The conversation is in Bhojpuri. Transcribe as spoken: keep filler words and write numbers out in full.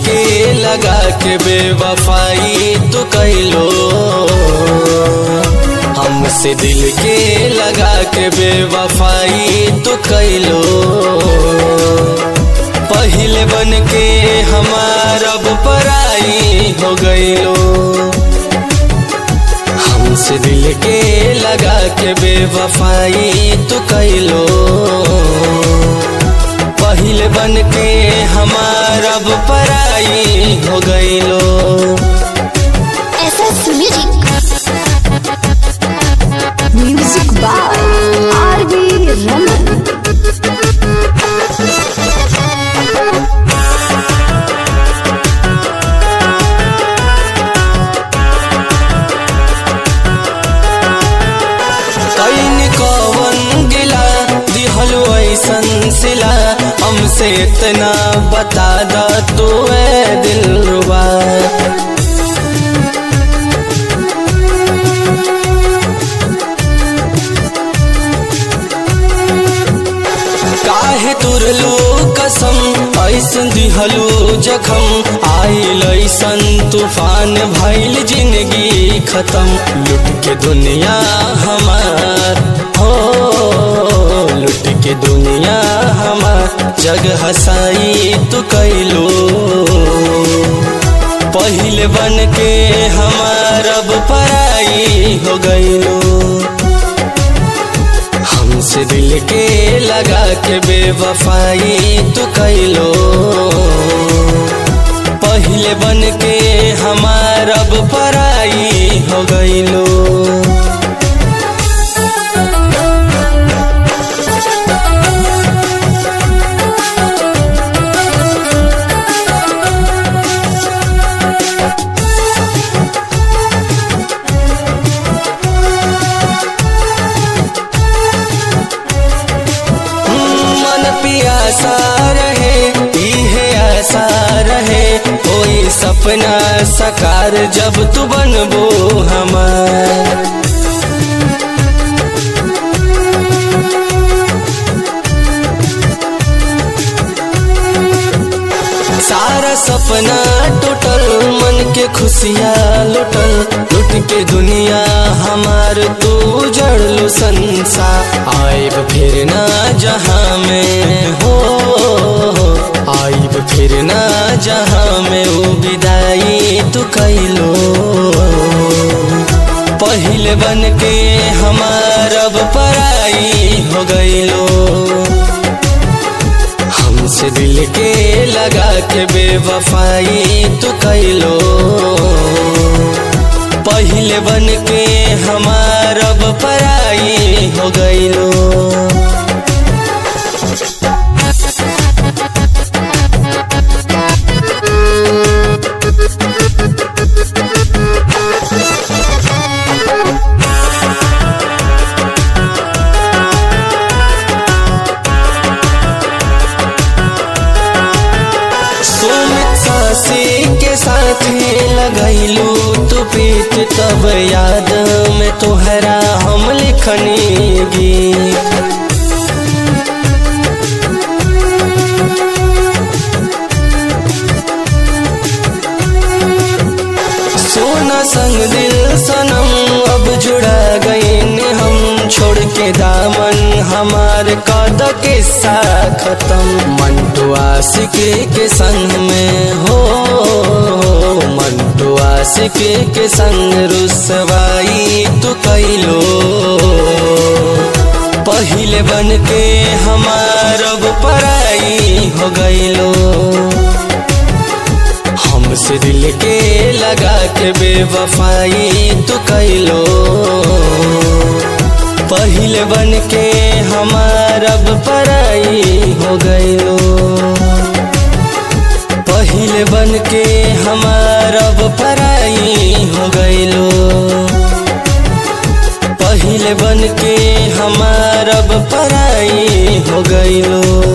के लगा के बेवफाई तू कैलो, हमसे दिल के लगा के बेवफाई तू कैलो। पहले बन के हमार अब पराई हो गईलो, हमसे दिल के लगा के बेवफाई तू कैलो। पहले बन के हमार अब पराई हो गईलो। Music by R V Raman. सिला हमसे इतना बता दा तू है दिलरुबा, काहे तुरलू कसम ऐसन दिहलू जखम। आइल ऐसन तूफान भइल जिंदगी खत्म, लुट के दुनिया हमार हो, लुट के दुनिया हमार जग हसाई तू कैलो। पहले बन के हमार अब पराई हो गईलो, हमसे दिल के लगा के बेवफाई तू कैलो। पहले बन के हमार अब पराई हो गईलो। आशा रहे इहे आशा रहे, कोई सपना साकार जब तू बनबो हमार। सारा सपना टूटल, मन के खुशियाँ लुटल, लुट के दुनिया हमार तू जड़लो संसार। आइब फिर ना जहाँ में हो, आइब फिर ना जहाँ में वो विदाई तू कैलो। पहले बन के हमार अब पराई हो गईलो, हमसे दिल के लगा के बेवफाई तू कैलो। पहले बन के हमार अब पराई हो गईलो। के साथ लगैलू तू पीत, तब याद में तोहरा हम लिखनी गीत। सोना संग दिल सनम अब जुड़ा गए ने हम, छोड़ के दामन हमार कद किस्सा खत्म। मंटू आशिकी के संग में हो, मंटू आशिकी के संग रुसवाई तू कैलो। पहले बन के हमार अब पराई हो गईलो, हमसे दिल के लगा के बेवफाई तू कैलो। पहले बन के हमार अब पराई हो गईलो, पहले बन के हमार अब पराई हो गईलो। पहले बन के हमार अब पराई हो गईलो।